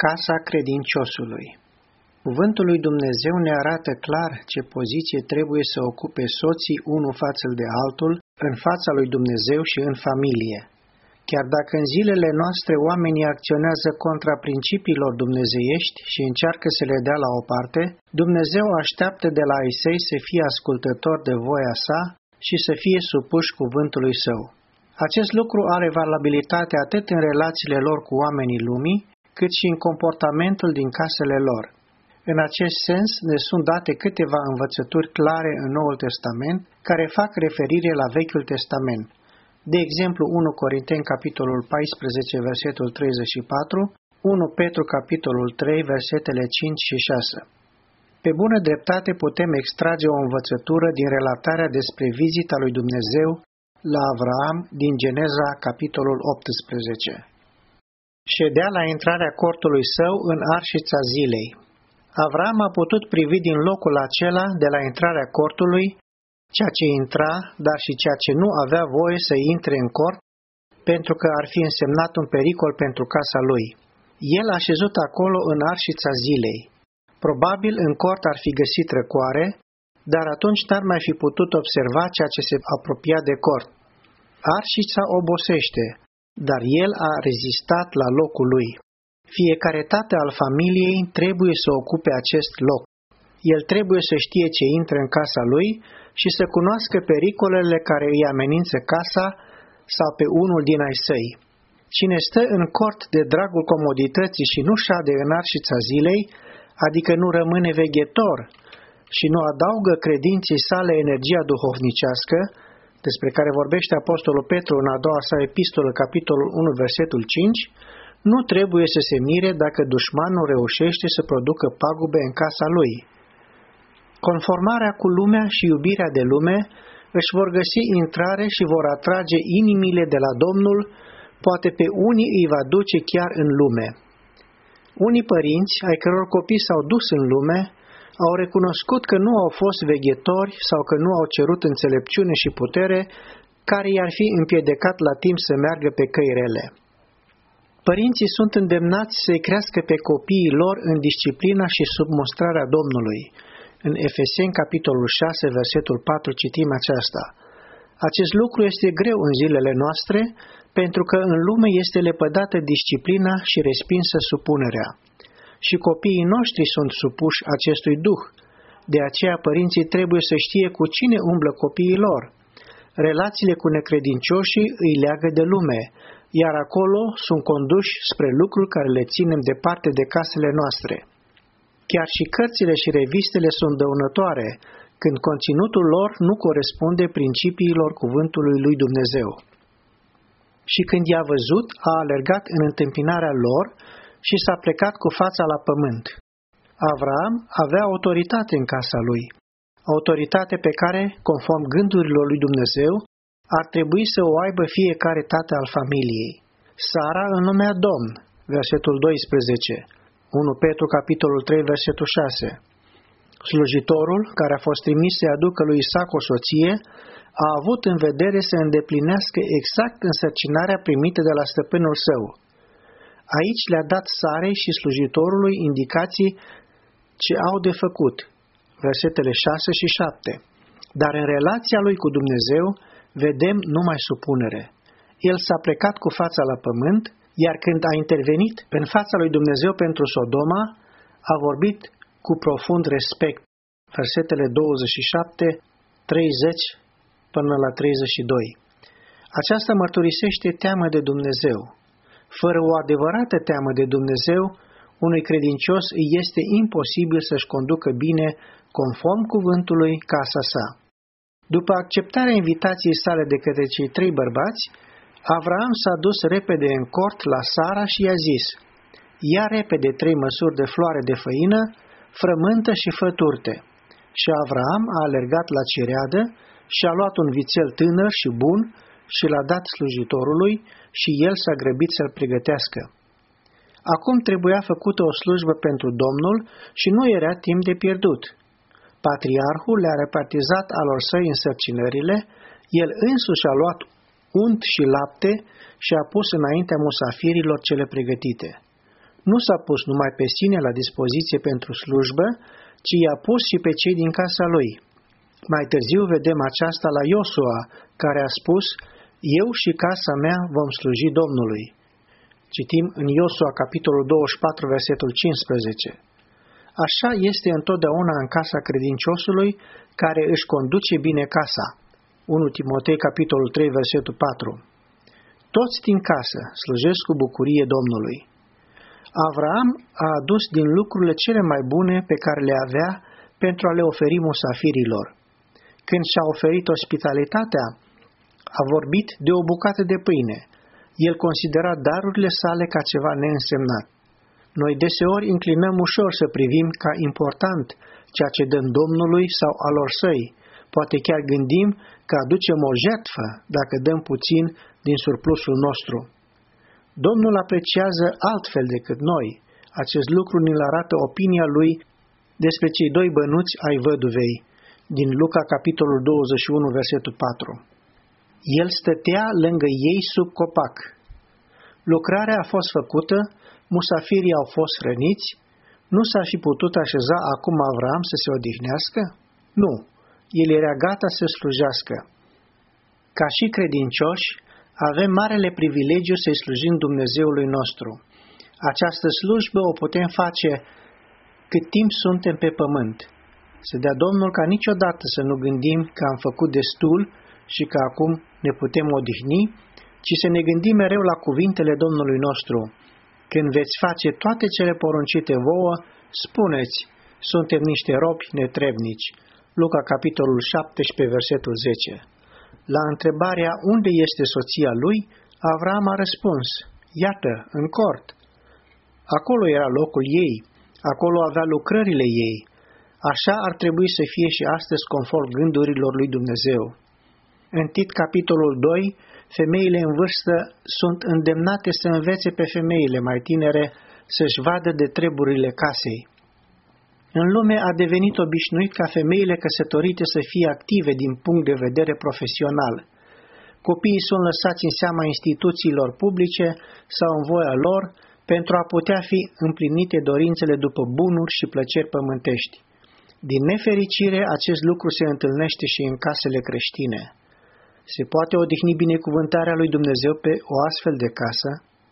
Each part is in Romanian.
Casa credinciosului. Cuvântul lui Dumnezeu ne arată clar ce poziție trebuie să ocupe soții unul față de altul în fața lui Dumnezeu și în familie. Chiar dacă în zilele noastre oamenii acționează contra principiilor dumnezeiești și încearcă să le dea la o parte, Dumnezeu așteaptă de la ai săi să fie ascultător de voia sa și să fie supuși cuvântului său. Acest lucru are valabilitate atât în relațiile lor cu oamenii lumii, cât și în comportamentul din casele lor. În acest sens ne sunt date câteva învățături clare în Noul Testament care fac referire la Vechiul Testament. De exemplu, 1 Corinteni, capitolul 14, versetul 34, 1 Petru, capitolul 3, versetele 5 și 6. Pe bună dreptate putem extrage o învățătură din relatarea despre vizita lui Dumnezeu la Avraam din Geneza, capitolul 18. Ședea la intrarea cortului său în arșița zilei. Avraam a putut privi din locul acela de la intrarea cortului ceea ce intra, dar și ceea ce nu avea voie să intre în cort, pentru că ar fi însemnat un pericol pentru casa lui. El a șezut acolo în arșița zilei. Probabil în cort ar fi găsit răcoare, dar atunci n-ar mai fi putut observa ceea ce se apropia de cort. Arșița obosește, dar el a rezistat la locul lui. Fiecare tată al familiei trebuie să ocupe acest loc. El trebuie să știe ce intră în casa lui și să cunoască pericolele care îi amenință casa sau pe unul din ai săi. Cine stă în cort de dragul comodității și nu șade în arșița zilei, adică nu rămâne veghetor și nu adaugă credinței sale energia duhovnicească, despre care vorbește Apostolul Petru în a doua sa epistolă, capitolul 1, versetul 5, nu trebuie să se mire dacă dușmanul reușește să producă pagube în casa lui. Conformarea cu lumea și iubirea de lume își vor găsi intrare și vor atrage inimile de la Domnul, poate pe unii îi va duce chiar în lume. Unii părinți, ai căror copii s-au dus în lume, au recunoscut că nu au fost veghetori sau că nu au cerut înțelepciune și putere care i-ar fi împiedicat la timp să meargă pe căi rele. Părinții sunt îndemnați să-i crească pe copiii lor în disciplina și sub mustrarea Domnului. În Efeseni, capitolul 6, versetul 4, citim aceasta. Acest lucru este greu în zilele noastre, pentru că în lume este lepădată disciplina și respinsă supunerea. Și copiii noștri sunt supuși acestui duh. De aceea părinții trebuie să știe cu cine umblă copiii lor. Relațiile cu necredincioșii îi leagă de lume, iar acolo sunt conduși spre lucruri care le ținem departe de casele noastre. Chiar și cărțile și revistele sunt dăunătoare, când conținutul lor nu corespunde principiilor cuvântului lui Dumnezeu. Și când i-a văzut, a alergat în întâmpinarea lor și s-a plecat cu fața la pământ. Avraam avea autoritate în casa lui, autoritate pe care, conform gândurilor lui Dumnezeu, ar trebui să o aibă fiecare tată al familiei. Sara îl numea Domn, versetul 12, 1 Petru, capitolul 3, versetul 6. Slujitorul, care a fost trimis să-i aducă lui Isaac o soție, a avut în vedere să îndeplinească exact însărcinarea primită de la stăpânul său. Aici le-a dat Sarei și slujitorului indicații ce au de făcut, versetele 6 și 7. Dar în relația lui cu Dumnezeu vedem numai supunere. El s-a plecat cu fața la pământ, iar când a intervenit în fața lui Dumnezeu pentru Sodoma, a vorbit cu profund respect. Versetele 27, 30 până la 32. Aceasta mărturisește teamă de Dumnezeu. Fără o adevărată teamă de Dumnezeu, unui credincios îi este imposibil să-și conducă bine, conform cuvântului, casa sa. După acceptarea invitației sale de către cei 3 bărbați, Avraam s-a dus repede în cort la Sara și i-a zis: ia repede 3 măsuri de floare de făină, frământă și fă turte. Și Avraam a alergat la cireadă și a luat un vițel tânăr și bun și l-a dat slujitorului și el s-a grăbit să-l pregătească. Acum trebuia făcută o slujbă pentru Domnul și nu era timp de pierdut. Patriarhul le-a repartizat alor săi însărcinările, el însuși a luat unt și lapte și a pus înaintea musafirilor cele pregătite. Nu s-a pus numai pe sine la dispoziție pentru slujbă, ci i-a pus și pe cei din casa lui. Mai târziu vedem aceasta la Iosua, care a spus: eu și casa mea vom sluji Domnului. Citim în Iosua, capitolul 24, versetul 15. Așa este întotdeauna în casa credinciosului care își conduce bine casa. 1 Timotei, capitolul 3, versetul 4. Toți din casă slujesc cu bucurie Domnului. Avraam a adus din lucrurile cele mai bune pe care le avea pentru a le oferi musafirilor. Când și-a oferit ospitalitatea, a vorbit de o bucată de pâine. El considera darurile sale ca ceva neînsemnat. Noi deseori înclinăm ușor să privim ca important ceea ce dăm Domnului sau alor săi. Poate chiar gândim că aducem o jertfă dacă dăm puțin din surplusul nostru. Domnul apreciază altfel decât noi. Acest lucru ne-l arată opinia lui despre cei doi bănuți ai văduvei, din Luca, capitolul 21, versetul 4. El stătea lângă ei sub copac. Lucrarea a fost făcută, musafirii au fost hrăniți, nu s-ar fi putut așeza acum Avram să se odihnească? Nu, el era gata să slujească. Ca și credincioși, avem marele privilegiu să-i slujim Dumnezeului nostru. Această slujbă o putem face cât timp suntem pe pământ. Să dea Domnul ca niciodată să nu gândim că am făcut destul și că acum ne putem odihni, ci să ne gândim mereu la cuvintele Domnului nostru. Când veți face toate cele poruncite vouă, spuneți: suntem niște robi netrebnici. Luca, capitolul 17, versetul 10. La întrebarea unde este soția lui, Avram a răspuns: iată, în cort. Acolo era locul ei, acolo avea lucrările ei. Așa ar trebui să fie și astăzi conform gândurilor lui Dumnezeu. În Tit, capitolul 2, femeile în vârstă sunt îndemnate să învețe pe femeile mai tinere să-și vadă de treburile casei. În lume a devenit obișnuit ca femeile căsătorite să fie active din punct de vedere profesional. Copiii sunt lăsați în seama instituțiilor publice sau în voia lor pentru a putea fi împlinite dorințele după bunuri și plăceri pământești. Din nefericire, acest lucru se întâlnește și în casele creștine. Se poate odihni binecuvântarea lui Dumnezeu pe o astfel de casă?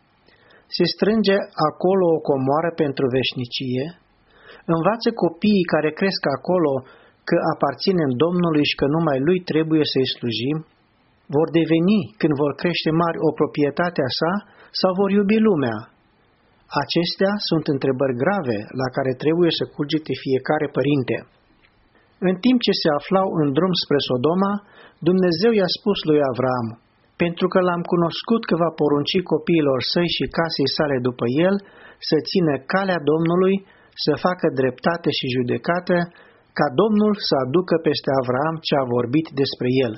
Se strânge acolo o comoară pentru veșnicie? Învață copiii care cresc acolo că aparținem Domnului și că numai Lui trebuie să-i slujim? Vor deveni, când vor crește mari, o proprietate a sa sau vor iubi lumea? Acestea sunt întrebări grave la care trebuie să culgete fiecare părinte. În timp ce se aflau în drum spre Sodoma, Dumnezeu i-a spus lui Avram: pentru că l-am cunoscut că va porunci copiilor săi și casei sale după el să țină calea Domnului, să facă dreptate și judecată, ca Domnul să aducă peste Avram ce a vorbit despre el.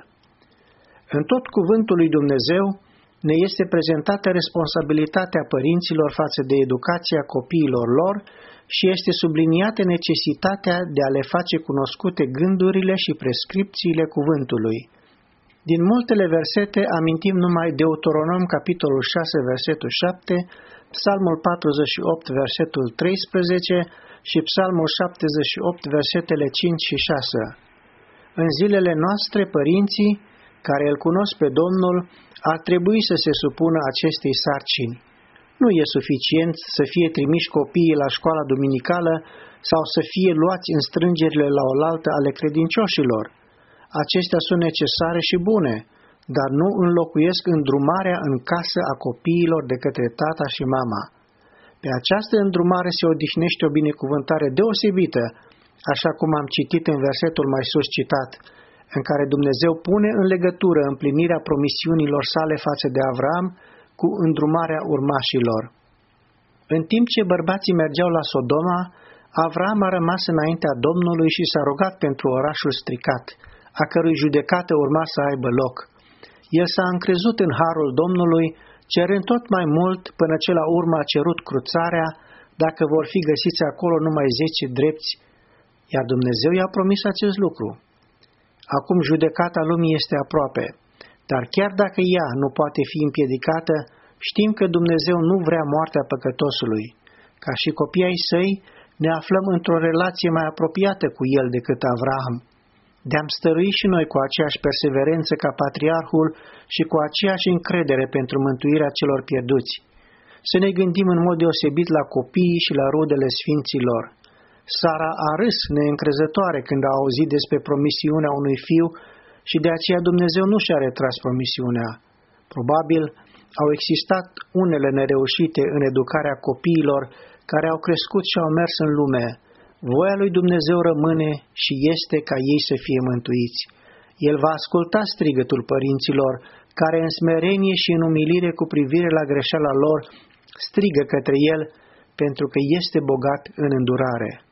În tot cuvântul lui Dumnezeu ne este prezentată responsabilitatea părinților față de educația copiilor lor și este subliniată necesitatea de a le face cunoscute gândurile și prescripțiile cuvântului. Din multele versete amintim numai Deuteronom, capitolul 6, versetul 7, Psalmul 48, versetul 13 și Psalmul 78, versetele 5 și 6. În zilele noastre, părinții care îl cunosc pe Domnul ar trebui să se supună acestei sarcini. Nu e suficient să fie trimiși copiii la școala duminicală sau să fie luați în strângerile la oaltă ale credincioșilor. Acestea sunt necesare și bune, dar nu înlocuiesc îndrumarea în casă a copiilor de către tata și mama. Pe această îndrumare se odihnește o binecuvântare deosebită, așa cum am citit în versetul mai sus citat, în care Dumnezeu pune în legătură împlinirea promisiunilor sale față de Avram cu îndrumarea urmașilor. În timp ce bărbații mergeau la Sodoma, Avram a rămas înaintea Domnului și s-a rugat pentru orașul stricat, a cărui judecată urma să aibă loc. El s-a încrezut în harul Domnului, cerând tot mai mult până ce la urmă a cerut cruțarea, dacă vor fi găsiți acolo numai 10 drepți, iar Dumnezeu i-a promis acest lucru. Acum judecata lumii este aproape, dar chiar dacă ea nu poate fi împiedicată, știm că Dumnezeu nu vrea moartea păcătosului. Ca și copii ai săi, ne aflăm într-o relație mai apropiată cu el decât Avraam. De-am stărui și noi cu aceeași perseverență ca patriarhul și cu aceeași încredere pentru mântuirea celor pierduți. Să ne gândim în mod deosebit la copiii și la rudele sfinților. Sara a râs neîncrezătoare când a auzit despre promisiunea unui fiu și de aceea Dumnezeu nu și-a retras promisiunea. Probabil au existat unele nereușite în educarea copiilor care au crescut și au mers în lume. Voia lui Dumnezeu rămâne și este ca ei să fie mântuiți. El va asculta strigătul părinților, care în smerenie și în umilire cu privire la greșeala lor strigă către el, pentru că este bogat în îndurare.